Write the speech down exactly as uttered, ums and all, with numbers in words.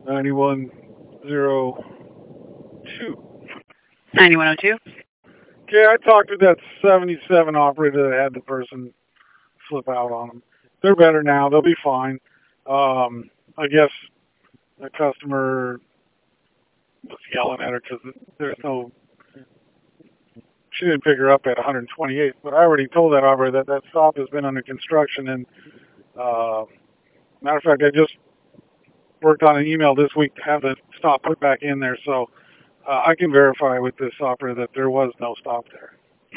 ninety-one oh two. ninety-one oh two? Okay, I talked to that seventy-seven operator that had the person flip out on them. They're better now. They'll be fine. Um, I guess the customer was yelling at her because there's no, she didn't pick her up at one twenty-eight, but I already told that operator that that stop has been under construction, and uh, matter of fact, I just worked on an email this week to have the stop put back in there, so uh, I can verify with this operator that there was no stop there.